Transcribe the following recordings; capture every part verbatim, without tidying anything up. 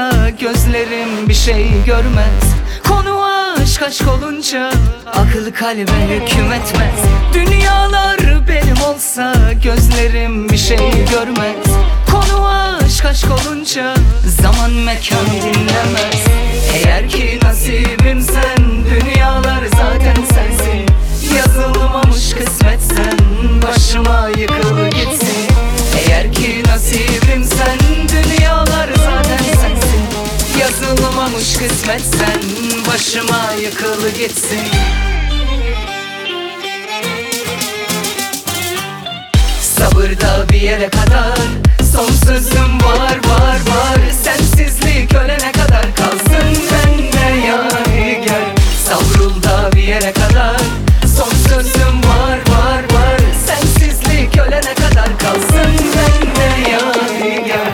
olsa gözlerim bir şey görmez. Konu aşk aşk olunca akıl kalbe hüküm etmez. Dünyalar benim olsa gözlerim bir şey görmez. Konu aşk aşk olunca zaman mekan dinlemez. Eğer ki nasibim sen, dünyalar zaten sensin. Yazılmamış kısmet sen, başıma yıkıl gitsin. Eğer ki nasibim sen, dünyalar zaten sensin. Yazılmamış kısmet sen, başıma yıkıl gitsin. Sabırda bir yere kadar, son sözüm var var var. Sensizlik ölene kadar kalsın bende yadigar. Savrulda bir yere kadar, son sözüm var var var. Sensizlik ölene kadar kalsın bende yadigar.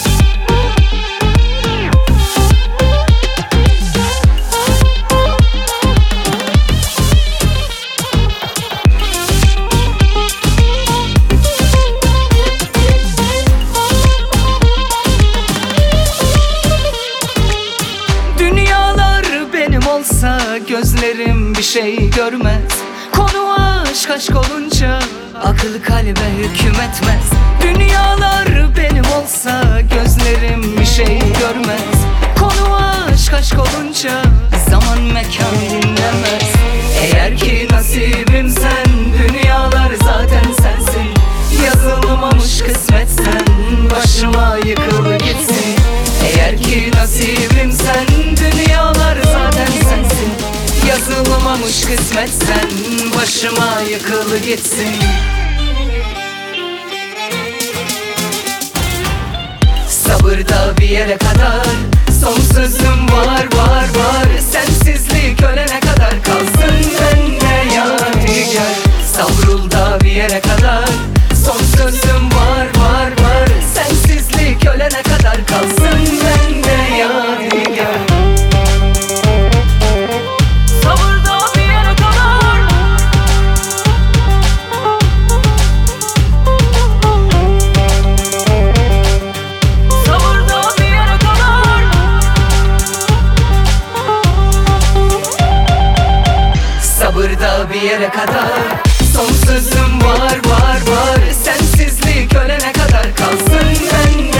Olsa gözlerim bir şey görmez. Konu aşk aşk olunca akıl kalbe hüküm etmez. Dünyalar benim olsa gözlerim bir şey görmez. Konu aşk aşk olunca zaman mekan dinlemez. Eğer ki nasibim sen, dünyalar zaten sensin. Yazılmamış kısmet sen, başıma yıkıl gitsin. Eğer ki nasibim sen, dünyalar zaten sensin. Yazılmamış kısmet sen, başıma yıkıl gitsin. Sabırda bir yere kadar, son sözüm var var var. Sensizlik ölene kadar kalsın bende yadigar. Savrulda bir yere kadar, son sözüm var var var. Sensizlik ölene kadar kalsın bende yadigar. Sabırda bir yere kadar, sabırda bir yere kadar. Sabırda bir yere kadar, son sözüm var var var. Sensizlik ölene kadar kalsın bende